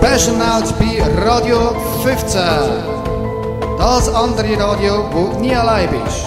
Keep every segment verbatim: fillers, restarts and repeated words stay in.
Passion Out bei Radio fünfzehn. Das andere Radio, wo du nie allein bist.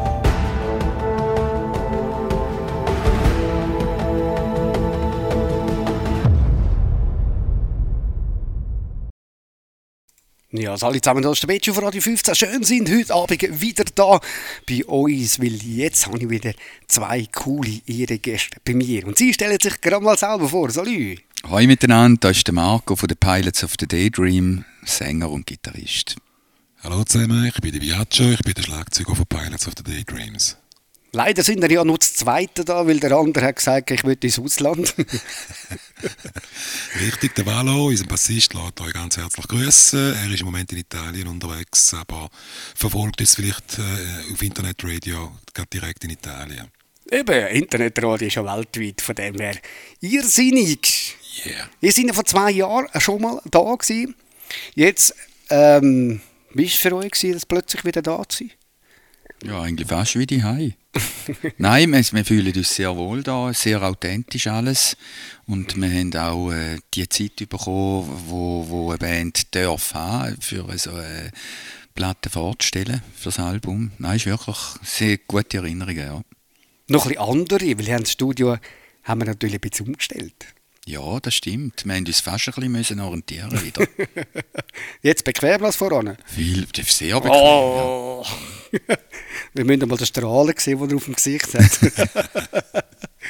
Ja, also alle zusammen, das ist der Betty auf Radio fünfzehn. Schön sind heute Abend wieder da bei uns, weil jetzt habe ich wieder zwei coole Ehrengäste bei mir. Und sie stellen sich gerade mal selber vor. Salut! Hallo miteinander, da ist der Marco von den Pilots of the Daydream, Sänger und Gitarrist. Hallo zusammen, ich bin der Viaccio, ich bin der Schlagzeuger von Pilots of the Daydreams. Leider sind wir ja nur das Zweite da, weil der andere hat gesagt, ich will ins Ausland. Richtig, der Valo, unser Bassist, lässt euch ganz herzlich grüßen. Er ist im Moment in Italien unterwegs, aber verfolgt uns vielleicht äh, auf Internetradio direkt in Italien. Eben, Internetradio ist ja weltweit, von dem her irrsinnig. Yeah. Wir sind ja vor zwei Jahren schon mal da gewesen. Jetzt, ähm, wie war es für euch, gewesen, das plötzlich wieder da zu sein? Ja, eigentlich fast wie die Hai. Nein, wir, wir fühlen uns sehr wohl da, sehr authentisch alles. Und wir haben auch äh, die Zeit bekommen, wo, wo eine Band darf haben, für so eine Platte vorzustellen, für das Album. Nein, ist wirklich sehr gute Erinnerungen, ja. Noch ein bisschen andere, weil wir haben das Studio haben wir natürlich ein bisschen umgestellt. Ja, das stimmt. Wir mussten uns fast ein bisschen orientieren wieder. Jetzt bequem als voran? Viel, sehr bequem. Oh. Ja. Wir müssen mal den Strahlen sehen, den er auf dem Gesicht hat.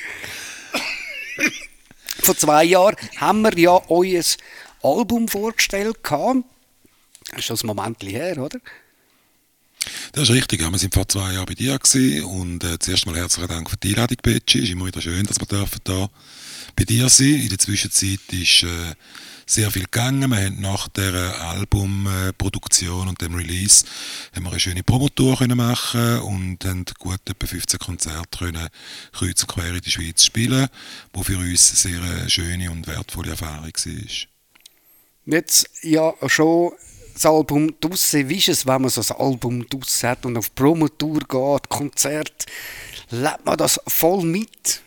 Vor zwei Jahren haben wir ja euer Album vorgestellt. Das ist schon ein Moment her, oder? Das ist richtig, ja. Wir sind vor zwei Jahren bei dir gewesen und äh, zuerst mal herzlichen Dank für die Einladung, Betschi. Es ist immer wieder schön, dass wir dürfen da bei dir sein. In der Zwischenzeit ist äh, sehr viel gegangen. Wir haben nach der Albumproduktion äh, und dem Release haben wir eine schöne Promotour können machen und haben gut etwa fünfzehn Konzerte können kreuz und quer in der Schweiz spielen, was für uns eine sehr schöne und wertvolle Erfahrung war. Jetzt ja schon das Album draussen. Wie ist es, wenn man so ein Album draussen hat und auf Promotour geht, Konzert, lebt man das voll mit?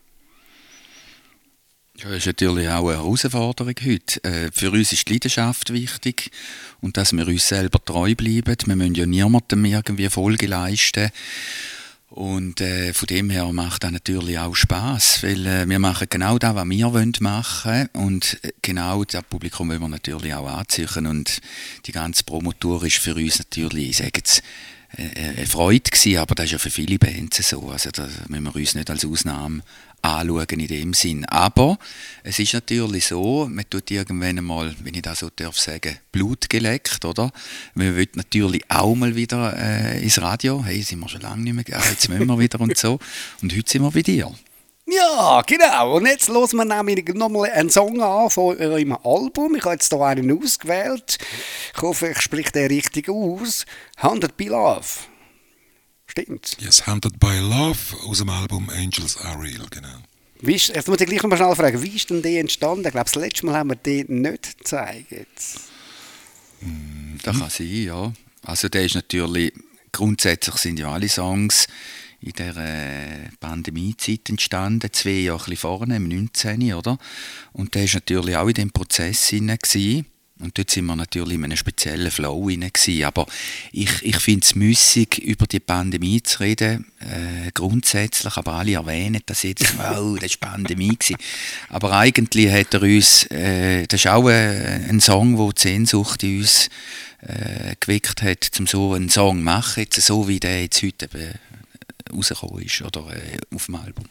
Ja, das ist natürlich auch eine Herausforderung heute. Äh, für uns ist die Leidenschaft wichtig und dass wir uns selber treu bleiben. Wir müssen ja niemandem irgendwie Folge leisten. Und äh, von dem her macht das natürlich auch Spass, weil äh, wir machen genau das, was wir wollen machen und genau das Publikum wollen wir natürlich auch anziehen und die ganze Promotour ist für uns natürlich, ich sage jetzt, äh, eine Freude gewesen, aber das ist ja für viele Bands so, also da müssen wir uns nicht als Ausnahme anschauen in dem Sinn. Aber es ist natürlich so, man tut irgendwann einmal, wenn ich das so darf sagen, Blut geleckt, oder? Man will natürlich auch mal wieder äh, ins Radio. Hey, sind wir schon lange nicht mehr, ah, jetzt müssen wir wieder und so. Und heute sind wir bei dir. Ja, genau. Und jetzt hören wir nämlich nochmal einen Song an von eurem Album. Ich habe jetzt hier einen ausgewählt. Ich hoffe, ich spreche den richtig aus. «Hunted by Love». Stimmt. Yes, «Hunted by Love» aus dem Album «Angels Are Real», genau. Wie ist, jetzt muss ich gleich noch mal schnell fragen, wie ist denn die entstanden? Ich glaube, das letzte Mal haben wir den nicht gezeigt. Mm, das kann sein, ja. Also der ist natürlich, grundsätzlich sind ja alle Songs in der äh, Pandemiezeit entstanden, zwei Jahre ein bisschen vorne, im neunzehn, oder? Und der ist natürlich auch in dem Prozess hinein gewesen. Und dort sind wir natürlich in einem speziellen Flow hinein gewesen. Aber ich, ich finde es müßig, über die Pandemie zu reden, äh, grundsätzlich, aber alle erwähnen das jetzt, wow, das war Pandemie gewesen. Aber eigentlich hat er uns, äh, das ist auch ein, ein Song, der die Sehnsucht in uns äh, geweckt hat, um so einen Song zu machen, jetzt so wie der jetzt heute eben rausgekommen ist, oder äh, auf dem Album.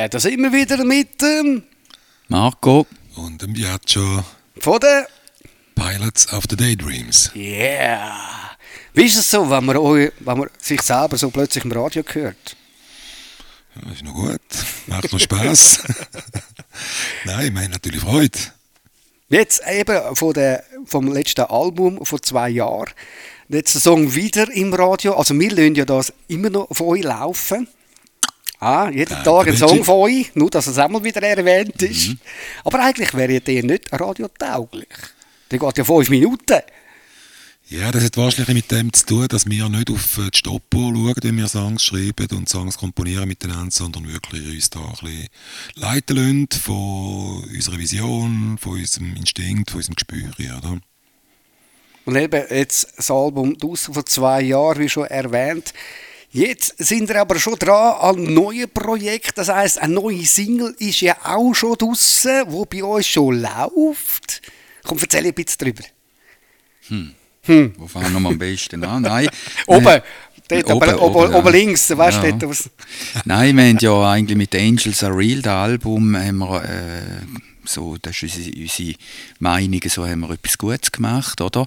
Äh, da sind wir wieder mit dem Marco. Und dem Biagio. Von der Pilots of the Daydreams. Yeah. Wie ist es so, wenn man, euch, wenn man sich selber so plötzlich im Radio hört? Ja, ist noch gut. Macht noch Spass. Nein, wir haben natürlich Freude. Jetzt eben von der, vom letzten Album vor zwei Jahren. Jetzt der Song wieder im Radio. Also wir lassen ja das immer noch von euch laufen. Ah, jeden Nein, Tag ein Song Song von euch, nur dass es auch mal wieder erwähnt ist. Mhm. Aber eigentlich wäre der nicht radiotauglich. Der geht ja fünf Minuten. Ja, das hat wahrscheinlich mit dem zu tun, dass wir nicht auf die Stoppuhr schauen, wenn wir Songs schreiben und Songs komponieren miteinander, sondern wirklich uns da ein bisschen leiten lassen von unserer Vision, von unserem Instinkt, von unserem Gespür. Oder? Und eben jetzt das Album draussen vor zwei Jahren, wie schon erwähnt. Jetzt sind wir aber schon dran an neuen Projekten. Das heisst, eine neue Single ist ja auch schon draussen, die bei uns schon läuft. Komm, erzähl ein bisschen drüber. Hm. Hm. Wo fangen wir am besten an? Nein. Oben, äh, dort, oben, oben, oben, oben, oben links, weißt du, ja. dort was. Nein, wir haben ja eigentlich mit Angels Are Real, das Album, haben wir, äh, so, das ist unsere, unsere Meinung, so haben wir etwas Gutes gemacht, oder?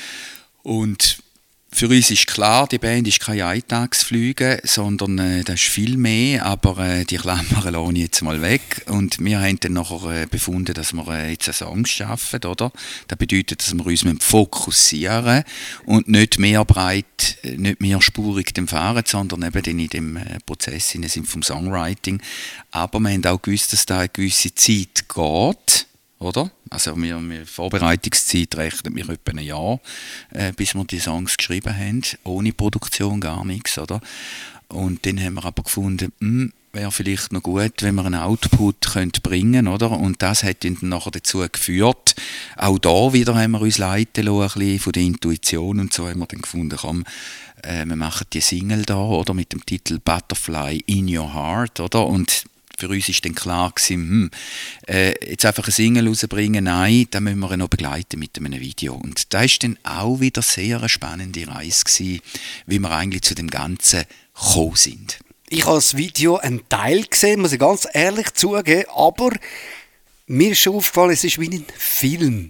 Und für uns ist klar, die Band ist keine Eintagsflüge, sondern äh, das ist viel mehr, aber äh, die Klammern lasse ich jetzt mal weg. Und wir haben dann nachher äh, befunden, dass wir äh, jetzt einen Song schaffen, oder? Das bedeutet, dass wir uns fokussieren und nicht mehr breit, nicht mehr spurig dem fahren, sondern eben dann in dem äh, Prozess sind vom Songwriting. Aber wir haben auch gewusst, dass da eine gewisse Zeit geht. Oder? Also wir, wir Vorbereitungszeit rechnet mir etwa ein Jahr, äh, bis wir die Songs geschrieben haben, ohne Produktion gar nichts, oder? Und dann haben wir aber gefunden, hm, wäre vielleicht noch gut, wenn wir einen Output könnte bringen, oder? Und das hat dann nachher dazu geführt, auch da wieder haben wir uns leiten lassen, ein bisschen von der Intuition und so haben wir dann gefunden, komm, äh, wir machen die Single da, oder? Mit dem Titel Butterfly in Your Heart, oder? Und für uns war dann klar, hm, äh, jetzt einfach eine Single rausbringen, nein, da müssen wir noch begleiten mit einem Video. Und da war dann auch wieder sehr eine spannende Reise gewesen, wie wir eigentlich zu dem Ganzen gekommen sind. Ich habe das Video einen Teil gesehen, muss ich ganz ehrlich zugeben, aber mir ist schon aufgefallen, es ist wie ein Film.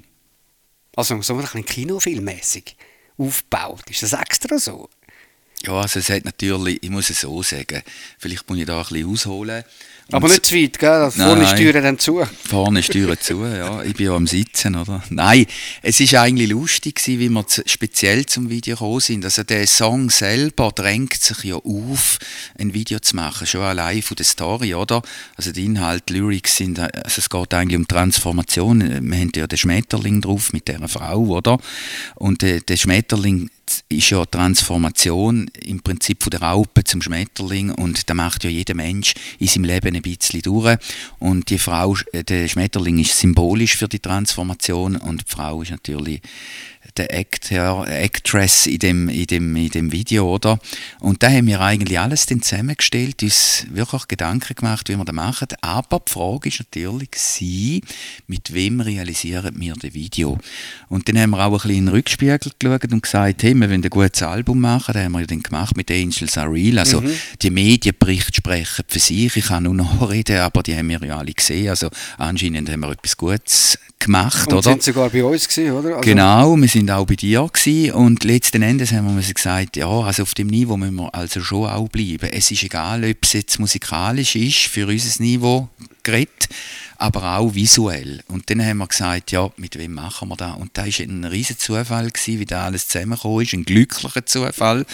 Also so ein bisschen kinofilmmäßig aufgebaut. Ist das extra so? Ja, also es hat natürlich, ich muss es so sagen, vielleicht muss ich da ein bisschen ausholen. Aber nicht zu weit, gell? Also vorne ist die Tür dann zu. Vorne ist die Tür zu, ja. Ich bin ja am Sitzen, oder? Nein, es war eigentlich lustig, wie wir speziell zum Video gekommen sind. Also der Song selber drängt sich ja auf, ein Video zu machen, schon allein von der Story, oder? Also die Inhalte, Lyrics sind, also es geht eigentlich um Transformation. Wir haben ja den Schmetterling drauf mit dieser Frau, oder? Und der, der Schmetterling ist ja Transformation im Prinzip von der Raupe zum Schmetterling und das macht ja jeder Mensch in seinem Leben ein bisschen durch und die Frau, der Schmetterling ist symbolisch für die Transformation und die Frau ist natürlich der Actor, Actress in dem, in, dem, in dem Video, oder? Und da haben wir eigentlich alles dann zusammengestellt, uns wirklich Gedanken gemacht, wie wir das machen, aber die Frage ist natürlich sie, mit wem realisieren wir das Video? Und dann haben wir auch ein bisschen in den Rückspiegel geschaut und gesagt, hey, wir wollen ein gutes Album machen, das haben wir dann gemacht mit Angels Are Real, also mhm. die Medienberichte sprechen für sich, ich kann nur noch reden, aber die haben wir ja alle gesehen, also anscheinend haben wir etwas Gutes gemacht, und oder? sind sogar bei uns gewesen, oder? Also genau, wir sind auch bei dir gewesen und letzten Endes haben wir gesagt, ja, also auf dem Niveau müssen wir also schon auch bleiben. Es ist egal, ob es jetzt musikalisch ist, für unser Niveau geredet, aber auch visuell. Und dann haben wir gesagt, ja, mit wem machen wir das? Und da war ein riesen Zufall gewesen, wie da alles zusammengekommen ist, ein glücklicher Zufall.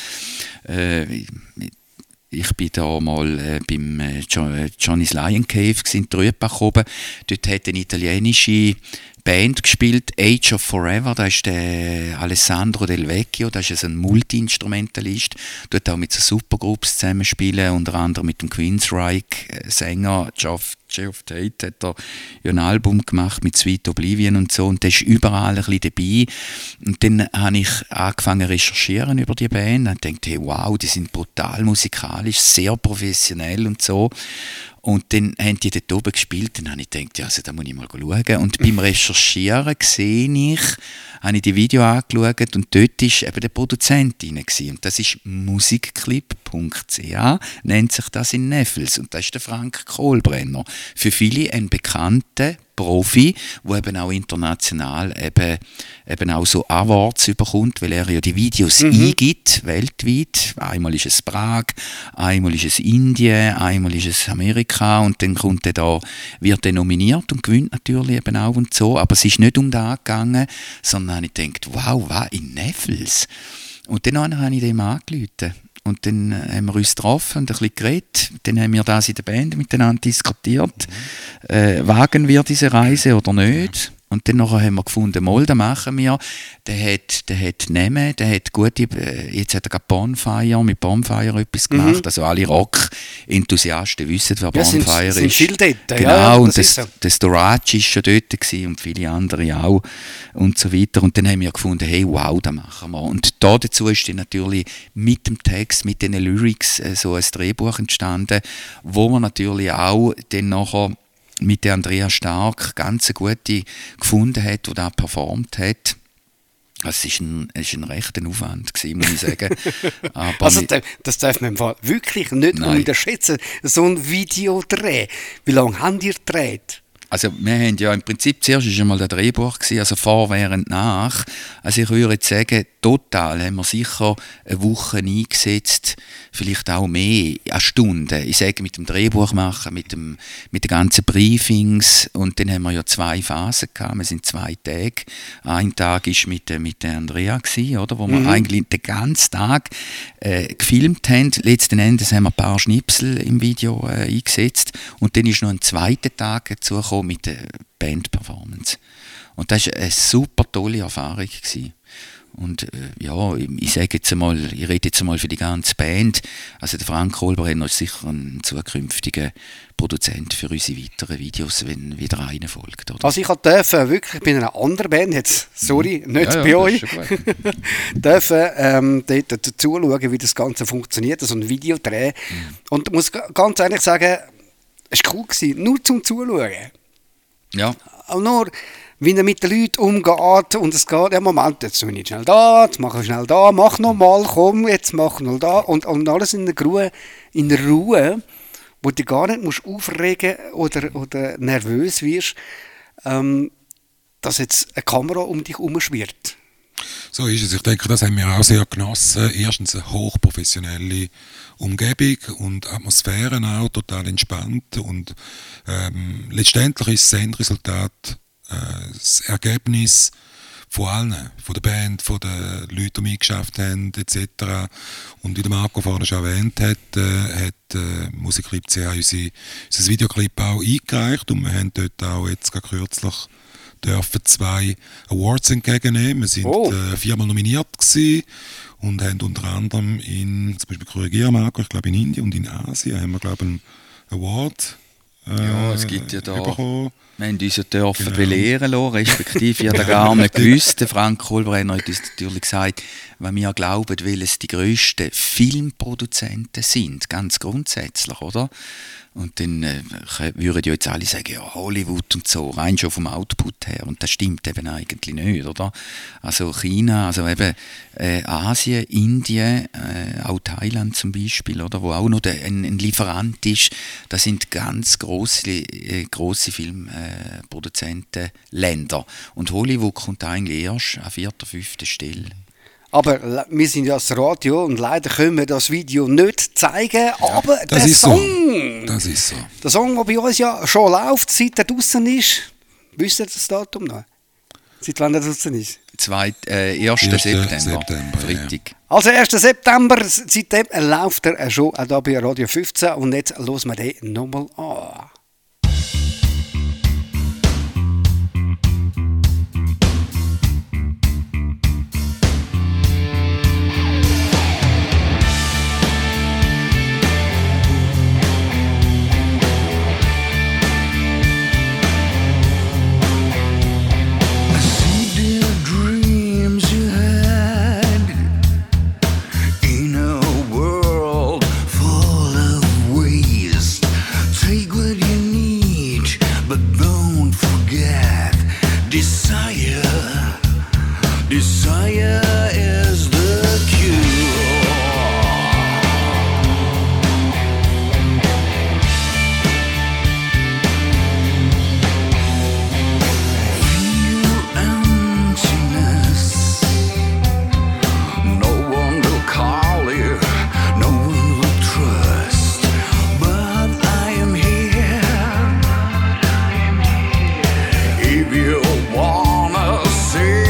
Äh, Ich bin da mal äh, beim äh, Johnny's Lion Cave in Trübach oben. Dort hat eine italienische Band gespielt, Age of Forever. Da ist der Alessandro Del Vecchio, das ist ein Multi-Instrumentalist. Dort auch mit so Supergroups zusammenspielen, unter anderem mit dem Queensryche-Sänger Geoff, Geoff Tate hat er ja ein Album gemacht mit Sweet Oblivion und so. Und der ist überall ein bisschen dabei. Und dann habe ich angefangen zu recherchieren über die Band und dachte, hey, wow, die sind brutal musikalisch, sehr professionell und so. Und dann haben die dort oben gespielt, dann habe ich gedacht, ja, also da muss ich mal schauen. Und beim Recherchieren sehe ich, habe ich die Video angeschaut und dort war eben der Produzent drin. Und das ist musikclip punkt c h, nennt sich das in Neffels. Und das ist der Frank Kohlbrenner. Für viele ein bekannter Profi, der eben auch international eben, eben auch so Awards bekommt, weil er ja die Videos mhm. eingibt, weltweit. Einmal ist es Prag, einmal ist es Indien, einmal ist es Amerika und dann kommt er da, wird er nominiert und gewinnt natürlich eben auch und so. Aber es ist nicht um das gegangen, sondern habe ich gedacht, wow, was, in Neffels? Und dann habe ich dem angerufen. Und dann haben wir uns getroffen und ein bisschen geredet. Dann haben wir das in der Band miteinander diskutiert. Mhm. Äh, wagen wir diese Reise oder nicht? Und dann nachher haben wir gefunden, mal, das machen wir. Der hat, der hat Namen, der hat gute, jetzt hat er gerade Bonfire, mit Bonfire etwas gemacht. Mhm. Also alle Rock-Enthusiasten wissen, wer ja, Bonfire sind, ist. Sind viele dort. Genau, ja, und das, das, das Storage war schon dort gewesen und viele andere auch und so weiter. Und dann haben wir gefunden, hey, wow, das machen wir. Und da dazu ist dann natürlich mit dem Text, mit den Lyrics äh, so ein Drehbuch entstanden, wo wir natürlich auch dann nachher mit der Andrea Stark ganz eine gute gefunden hat, die da performt hat. Es war ein, ein rechter Aufwand gewesen, muss ich sagen. Aber also das darf man wirklich nicht Nein. unterschätzen, so ein Videodreh. Wie lange habt ihr gedreht? Also wir haben ja im Prinzip, zuerst war einmal der Drehbuch, also vor, während, nach. Also ich würde jetzt sagen, total haben wir sicher eine Woche eingesetzt, vielleicht auch mehr, eine Stunde. Ich sage, mit dem Drehbuch machen, mit, dem, mit den ganzen Briefings. Und dann haben wir ja zwei Phasen gehabt, wir sind zwei Tage. Ein Tag war mit, mit der Andrea, gewesen, oder, wo mhm. wir eigentlich den ganzen Tag äh, gefilmt haben. Letzten Endes haben wir ein paar Schnipsel im Video äh, eingesetzt. Und dann ist noch ein zweiter Tag dazugekommen mit der Band-Performance. Und das war eine super tolle Erfahrung gewesen. Und äh, ja, ich, ich sage jetzt einmal, ich rede jetzt einmal für die ganze Band. Also der Frank Kohlbrenner ist sicher ein zukünftiger Produzent für unsere weiteren Videos, wenn wieder einer folgt. Oder? Also ich durfte wirklich bei einer anderen Band, jetzt, sorry, nicht ja, ja, bei euch, dürfen ähm, dort dazu schauen, wie das Ganze funktioniert, so ein Videodreh. Mhm. Und ich muss ganz ehrlich sagen, es war cool gewesen, nur zum Zuschauen. Ja. Auch nur, wie er mit den Leuten umgeht und es geht, ja Moment, jetzt bin ich schnell da, jetzt mache ich schnell da, mach nochmal, komm, jetzt mach noch da und, und alles in der Ruhe, in der Ruhe, wo du gar nicht musst aufregen oder, oder nervös wirst, ähm, dass jetzt eine Kamera um dich herumschwirrt. So ist es. Ich denke, das haben wir auch sehr genossen. Erstens eine hochprofessionelle Umgebung und Atmosphäre auch, total entspannt. Und ähm, letztendlich ist das Endresultat äh, das Ergebnis von allen, von der Band, von den Leuten, die mitgeschafft haben, et cetera. Und wie der Marco vorhin schon erwähnt hat, äh, hat äh, musikclip punkt c h unser, unser Videoclip auch eingereicht und wir haben dort auch jetzt gerade kürzlich dürfen zwei Awards entgegennehmen. Wir sind oh. äh, viermal nominiert gewesen und haben unter anderem in, zum Beispiel korrigieren Marco, ich glaube in Indien und in Asien haben wir, glaube ich, einen Award äh, ja, es gibt ja da, bekommen. Wir haben uns ja dürfen genau. belehren lassen, respektive ich habe gar nicht gewusst. Der Frank Kohlbrenner hat uns natürlich gesagt, weil wir glauben, weil es die grössten Filmproduzenten sind, ganz grundsätzlich, oder? Und dann äh, würden ja jetzt alle sagen, ja, Hollywood und so, rein schon vom Output her. Und das stimmt eben eigentlich nicht, oder? Also China, also eben äh, Asien, Indien, äh, auch Thailand zum Beispiel, oder? Wo auch noch der, ein, ein Lieferant ist, das sind ganz grosse, äh, grosse Filmproduzenten, äh, Länder. Und Hollywood kommt eigentlich erst an vierter, fünfter Stelle. Aber wir sind ja das Radio und leider können wir das Video nicht zeigen, ja, aber der ist Song, so. das ist so. Der Song, der bei uns ja schon läuft, seit er draußen ist, wisst ihr das Datum noch? Seit wann er draußen ist? Zweit, äh, ersten September, September, Freitag. Ja. Also ersten September, seitdem läuft er schon auch hier bei Radio fünfzehn und jetzt hören wir den nochmal an. Take Desire is the cure. Feel emptiness. No one will call you, no one will trust. But I am here. If you wanna see.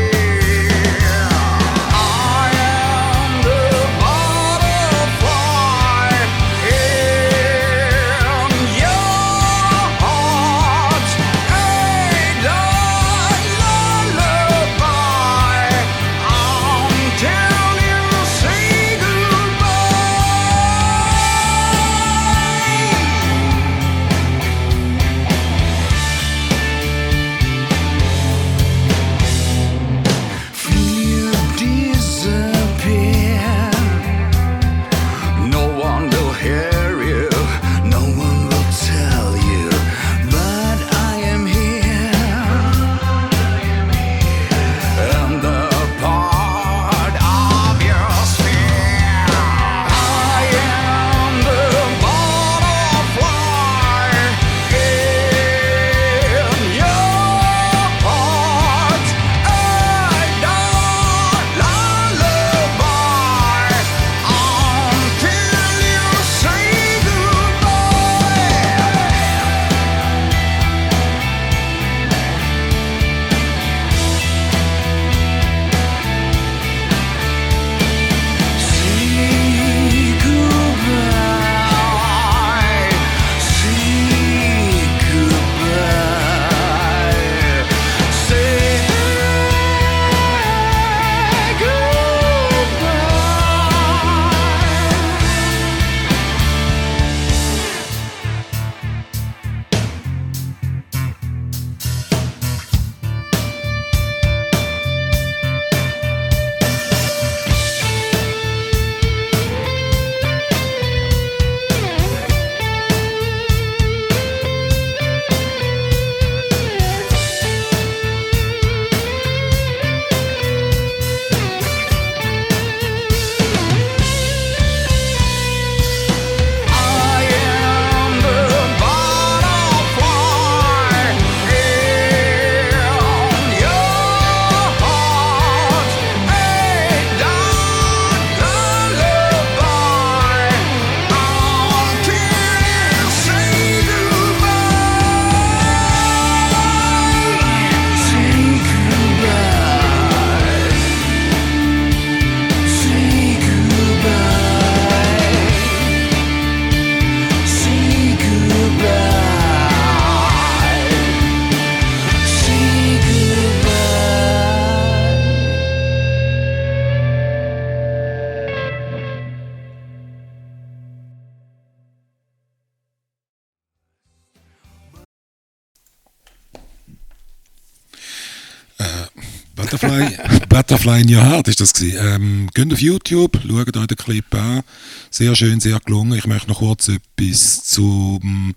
Butterfly, Butterfly in Your Heart ist das gewesen. Ähm, geht auf YouTube, schaut euch den Clip an. Sehr schön, sehr gelungen. Ich möchte noch kurz etwas zum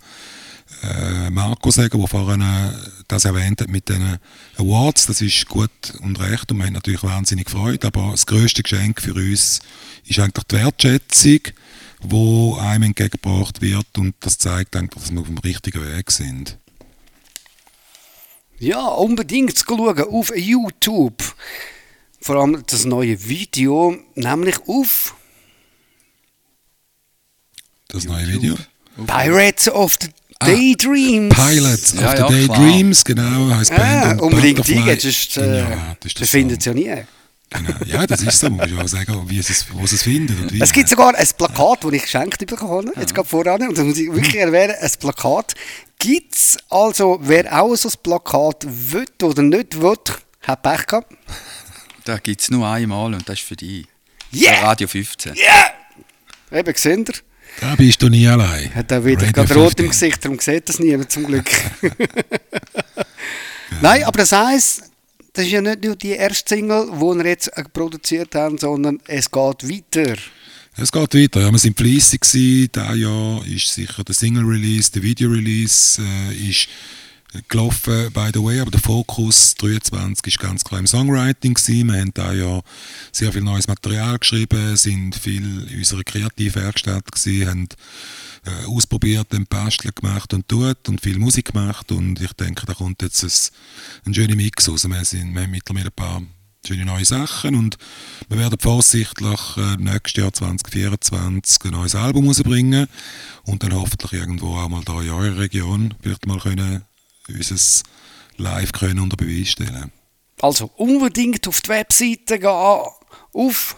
äh, Marco sagen, der vorhin äh, das erwähnt hat mit den Awards. Das ist gut und recht und wir haben natürlich wahnsinnig gefreut. Aber das grösste Geschenk für uns ist eigentlich die Wertschätzung, die einem entgegengebracht wird, und das zeigt eigentlich, dass wir auf dem richtigen Weg sind. Ja, unbedingt zu schauen auf YouTube. Vor allem das neue Video, nämlich auf Das neue Video? Pirates of the Daydreams. Ah, Pilots Ja, of ja, the Daydreams, genau, heisst Ah, Band. Und unbedingt Butterfly eingehen, sonst in äh, Your Heart ist der das findet es Song. ja nie. Genau. Ja, das ist so. Man muss ja auch sagen, wie es, wo sie es findet. Und wie. Es gibt sogar ein Plakat, das ich geschenkt bekommen habe, jetzt gerade voran, und das muss ich wirklich erwähnen, ein Plakat gibt es. Also, wer auch so ein Plakat will oder nicht will, hat Pech gehabt. Da gibt es nur einmal und das ist für dich. Yeah! Für Radio fünfzehn. Yeah! Eben, seht ihr? Da bist du nie allein. Hat auch wieder Radio gerade rot im fünfzehn. Gesicht, darum sieht das niemand zum Glück. Nein, aber das heisst, das ist ja nicht nur die erste Single, die wir jetzt produziert haben, sondern es geht weiter. Es geht weiter. Ja, wir sind fleissig gewesen. Dieses Jahr ist sicher der Single-Release, der Video-Release äh, ist gelaufen, by the way, aber der Fokus dreiundzwanzig war ganz klar im Songwriting gewesen. Wir haben da ja sehr viel neues Material geschrieben, sind viel in unserer Kreativwerkstatt gewesen, haben äh, ausprobiert, haben Basteln gemacht und tut und viel Musik gemacht und ich denke, da kommt jetzt ein, ein schöner Mix raus. Wir, sind, wir haben mittlerweile ein paar schöne neue Sachen und wir werden voraussichtlich äh, nächstes Jahr zwanzig vierundzwanzig ein neues Album rausbringen und dann hoffentlich irgendwo auch mal da in eurer Region vielleicht mal können unser Live können unter Beweis stellen. Also unbedingt auf die Webseite gehen, auf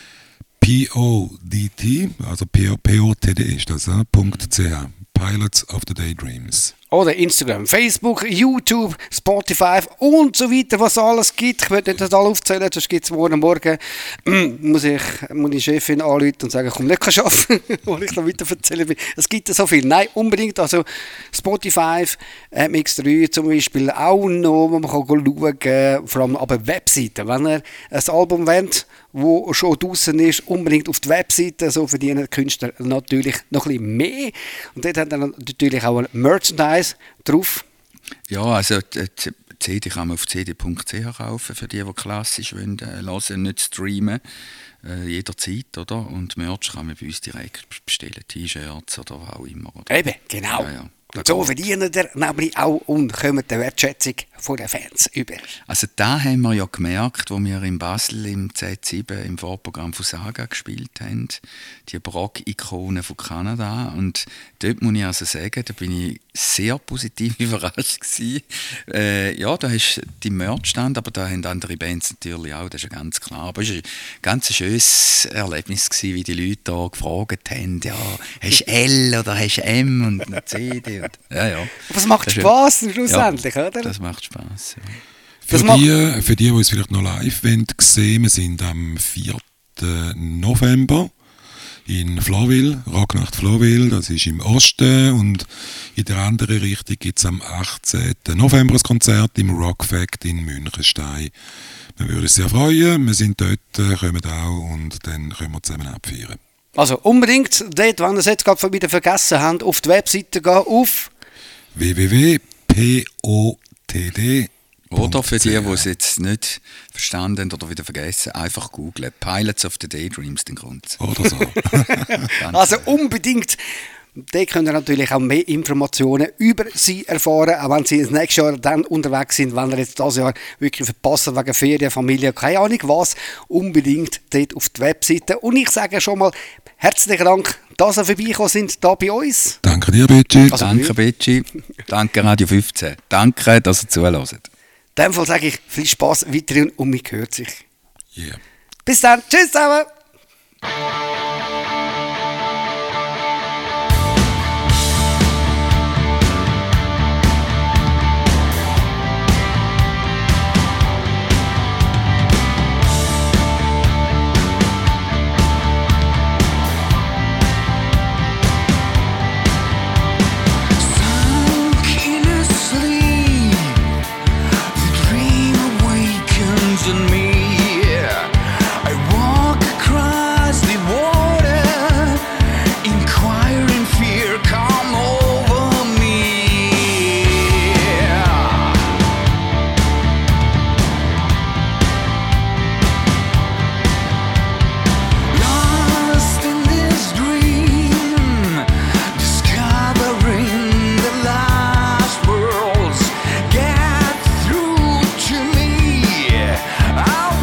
P O D T, also P O T D ist das, äh, .ch, Pilots of the Daydreams. Oder Instagram, Facebook, YouTube, Spotify und so weiter, was es alles gibt. Ich werde nicht das alles aufzählen, sonst gibt es morgen Morgen, muss ich meine Chefin anrufen und sagen, komm, nicht arbeiten, weil ich noch weiter erzählen will. Es gibt so viel. Nein, unbedingt, also Spotify, M X drei zum Beispiel auch noch, wo man kann schauen kann, vor allem aber Webseiten. Wenn ihr ein Album wollt, das schon draußen ist, unbedingt auf die Webseite, so verdienen die Künstler natürlich noch ein bisschen mehr. Und dort hat dann natürlich auch ein Merchandise drauf. Ja, also die C D kann man auf c d punkt c h kaufen, für die, die klassisch wollen, äh, hören, nicht streamen, äh, jederzeit, oder? Und Merch kann man bei uns direkt bestellen, T-Shirts oder was auch immer. Oder? Eben, genau. Ja, ja. Und so verdienen ihr nämlich auch und kommen die Wertschätzung von den Fans über. Also da haben wir ja gemerkt, wo wir in Basel im Z sieben im Vorprogramm von Saga gespielt haben, die Brock-Ikone von Kanada. Und dort muss ich also sagen, da bin ich sehr positiv überrascht gewesen. Äh, ja, da ist die Merch-Stand, aber da haben andere Bands natürlich auch, das ist ja ganz klar. Aber es war ein ganz schönes Erlebnis gewesen, wie die Leute da gefragt haben, ja, hast du L oder hast du M und eine C D? Und, ja, ja. Aber es macht Spass schlussendlich, ja, oder? Das macht Spass, ja. Für die, für die, die es vielleicht noch live sehen, wir sind am vierten November in Florville, Rocknacht Florville, das ist im Osten, und in der anderen Richtung gibt es am achtzehnten November ein Konzert im Rock Fact in Münchenstein. Wir würden uns sehr freuen, wir sind dort, kommen auch und dann können wir zusammen abfeiern. Also unbedingt dort, wenn ihr es jetzt gerade wieder vergessen habt, auf die Webseite gehen, auf w w w punkt p o t d Oder für die, die es jetzt nicht verstanden haben oder wieder vergessen, einfach googlen. Pilots of the Daydreams, den Grund. Oder so. Also unbedingt. Da könnt ihr natürlich auch mehr Informationen über sie erfahren, auch wenn sie das nächste Jahr dann unterwegs sind, wenn ihr jetzt das Jahr wirklich verpassen wegen Ferien, Familie, keine Ahnung was, unbedingt dort auf die Webseite. Und ich sage schon mal herzlichen Dank, dass ihr vorbeigekommen sind, hier bei uns. Danke dir, Betschi. Also, Danke, Betschi. Danke, Radio fünfzehn. Danke, dass ihr zuhört. In dem Fall sage ich viel Spass weiterhin und mich hört sich. Yeah. Bis dann, tschüss zusammen! in me. I walk across the water, inquiring fear come over me. Lost in this dream, discovering the last worlds get through to me. I'll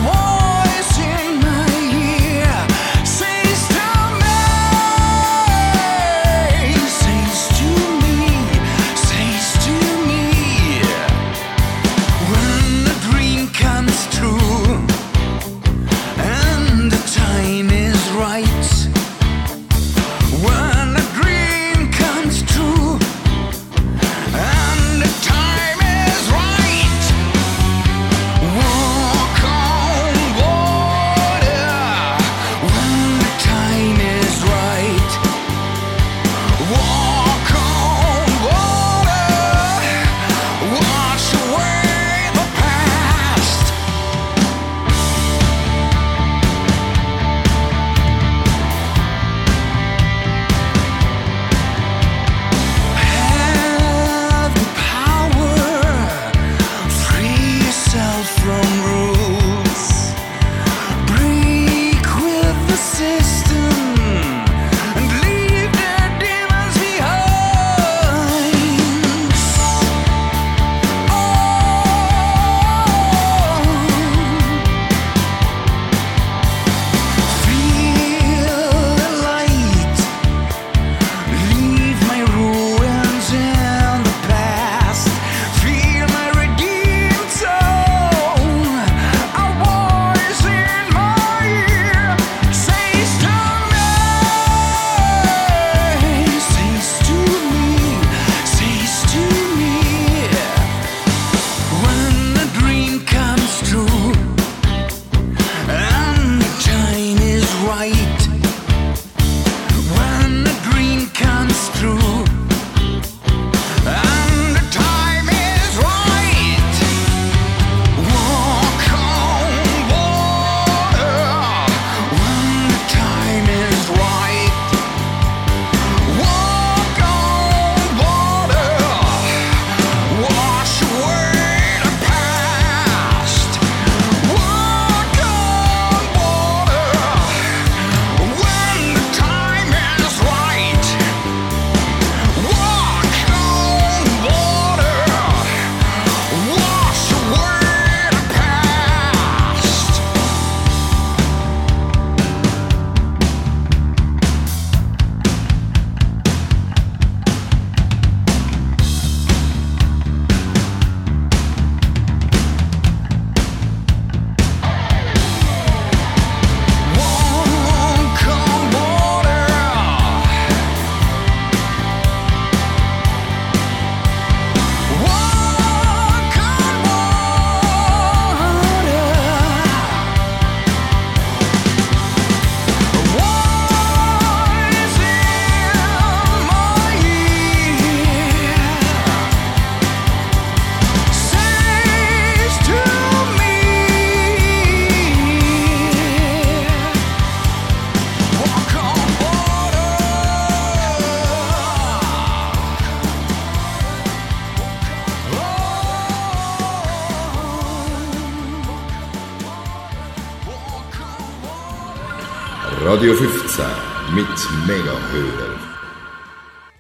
Radio fünfzehn mit Megahörer.